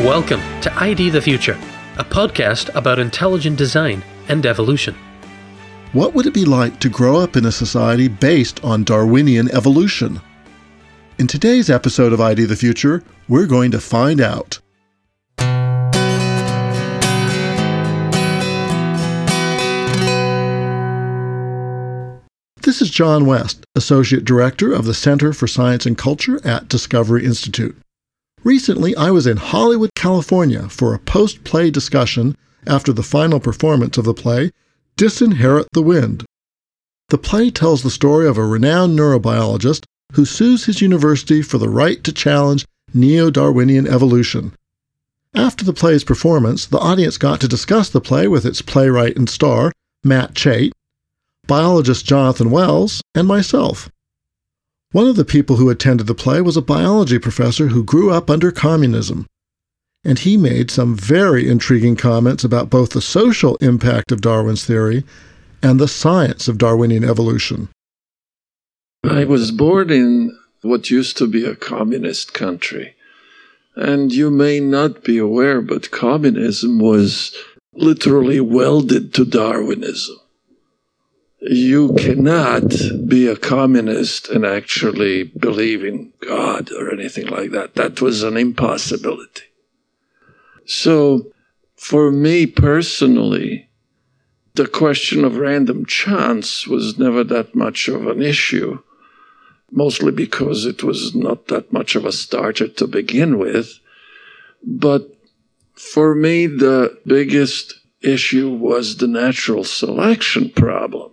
Welcome to ID the Future, a podcast about intelligent design and evolution. What would it be like to grow up in a society based on Darwinian evolution? In today's episode of ID the Future, we're going to find out. This is John West, Associate Director of the Center for Science and Culture at Discovery Institute. Recently, I was in Hollywood, California for a post-play discussion after the final performance of the play, Disinherit the Wind. The play tells the story of a renowned neurobiologist who sues his university for the right to challenge neo-Darwinian evolution. After the play's performance, the audience got to discuss the play with its playwright and star, Matt Chait, biologist Jonathan Wells, and myself. One of the people who attended the play was a biology professor who grew up under communism, and he made some very intriguing comments about both the social impact of Darwin's theory and the science of Darwinian evolution. I was born in what used to be a communist country, and you may not be aware, but communism was literally welded to Darwinism. You cannot be a communist and actually believe in God or anything like that. That was an impossibility. So, for me personally, the question of random chance was never that much of an issue, mostly because it was not that much of a starter to begin with. But for me, the biggest issue was the natural selection problem,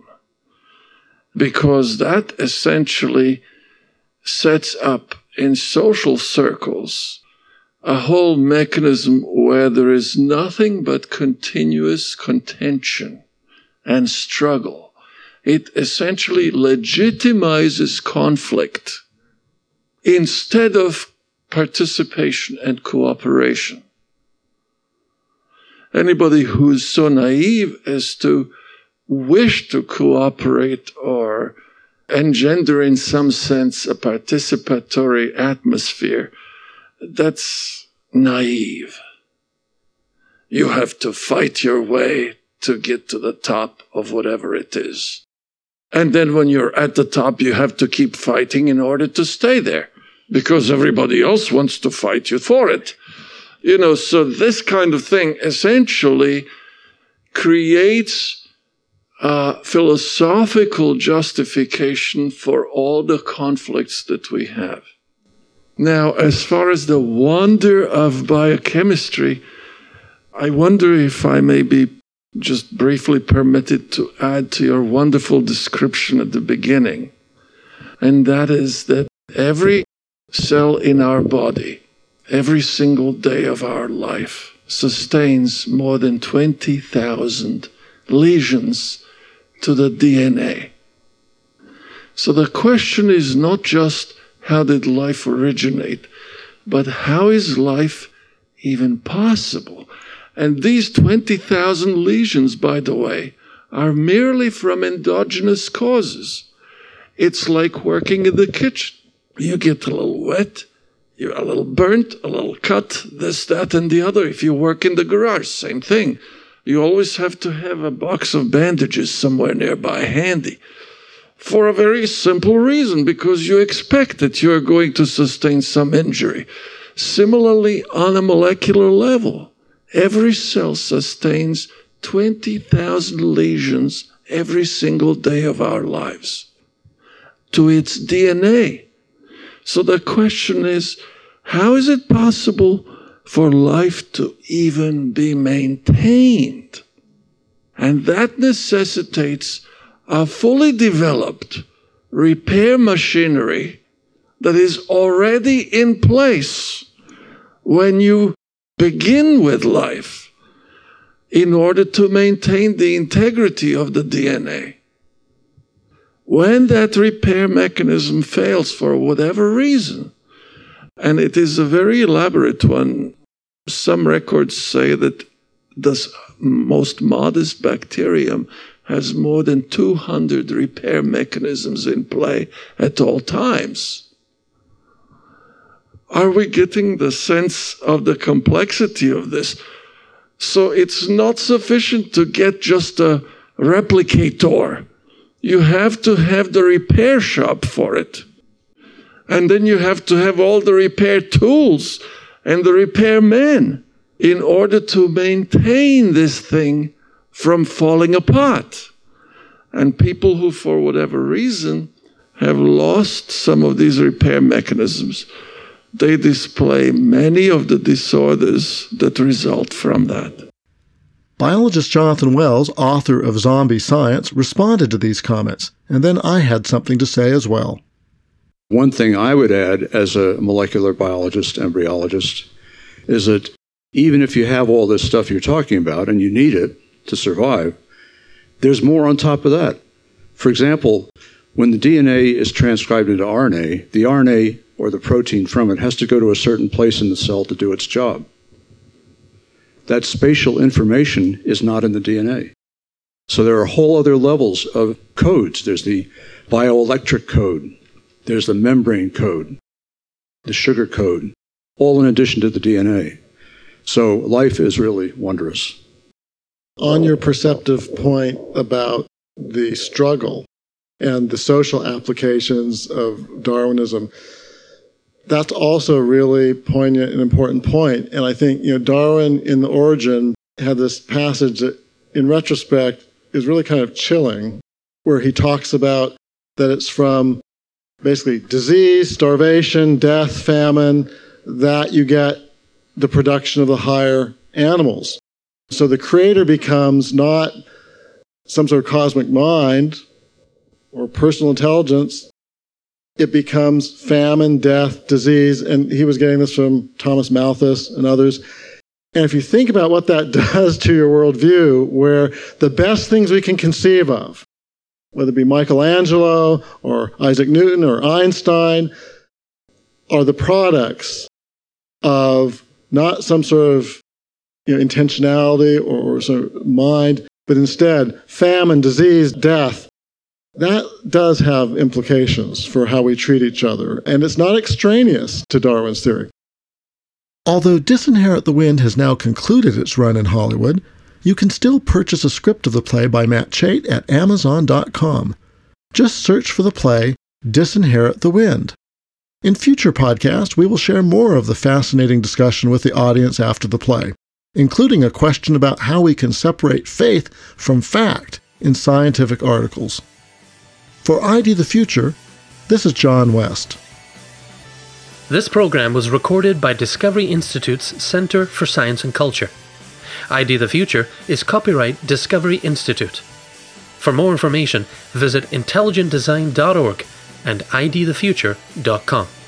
because that essentially sets up in social circles a whole mechanism where there is nothing but continuous contention and struggle. It essentially legitimizes conflict instead of participation and cooperation. Anybody who's so naive as to wish to cooperate or engender in some sense a participatory atmosphere, that's naive. You have to fight your way to get to the top of whatever it is. And then when you're at the top, you have to keep fighting in order to stay there, because everybody else wants to fight you for it. So this kind of thing essentially creates a philosophical justification for all the conflicts that we have. Now, as far as the wonder of biochemistry, I wonder if I may be just briefly permitted to add to your wonderful description at the beginning. And that is that every cell in our body, every single day of our life, sustains more than 20,000 lesions to the DNA. So the question is not just how did life originate, but how is life even possible? And these 20,000 lesions, by the way, are merely from endogenous causes. It's like working in the kitchen. You get a little wet, you're a little burnt, a little cut, this, that, and the other. If you work in the garage, same thing. You always have to have a box of bandages somewhere nearby handy, for a very simple reason, because you expect that you're going to sustain some injury. Similarly, on a molecular level, every cell sustains 20,000 lesions every single day of our lives to its DNA. So the question is, how is it possible for life to even be maintained? And that necessitates a fully developed repair machinery that is already in place when you begin with life in order to maintain the integrity of the DNA. When that repair mechanism fails for whatever reason, and it is a very elaborate one, some records say that the most modest bacterium has more than 200 repair mechanisms in play at all times. Are we getting the sense of the complexity of this? So it's not sufficient to get just a replicator. You have to have the repair shop for it. And then you have to have all the repair tools and the repair men in order to maintain this thing from falling apart. And people who, for whatever reason, have lost some of these repair mechanisms, they display many of the disorders that result from that. Biologist Jonathan Wells, author of Zombie Science, responded to these comments, and then I had something to say as well. One thing I would add as a molecular biologist, embryologist, is that even if you have all this stuff you're talking about and you need it to survive, there's more on top of that. For example, when the DNA is transcribed into RNA, the RNA or the protein from it has to go to a certain place in the cell to do its job. That spatial information is not in the DNA. So there are whole other levels of codes. There's the bioelectric code. There's the membrane code, the sugar code, all in addition to the DNA. So life is really wondrous. On your perceptive point about the struggle and the social applications of Darwinism, that's also a really poignant and important point. And I think, Darwin in The Origin had this passage that, in retrospect, is really kind of chilling, where he talks about that it's from basically disease, starvation, death, famine, that you get the production of the higher animals. So the creator becomes not some sort of cosmic mind or personal intelligence. It becomes famine, death, disease, and he was getting this from Thomas Malthus and others. And if you think about what that does to your worldview, where the best things we can conceive of, whether it be Michelangelo or Isaac Newton or Einstein, are the products of not some sort of intentionality or sort of mind, but instead famine, disease, death. That does have implications for how we treat each other, and it's not extraneous to Darwin's theory. Although Disinherit the Wind has now concluded its run in Hollywood, you can still purchase a script of the play by Matt Chait at Amazon.com. Just search for the play Disinherit the Wind. In future podcasts, we will share more of the fascinating discussion with the audience after the play, including a question about how we can separate faith from fact in scientific articles. For ID the Future, this is John West. This program was recorded by Discovery Institute's Center for Science and Culture. ID the Future is copyright Discovery Institute. For more information, visit intelligentdesign.org and idthefuture.com.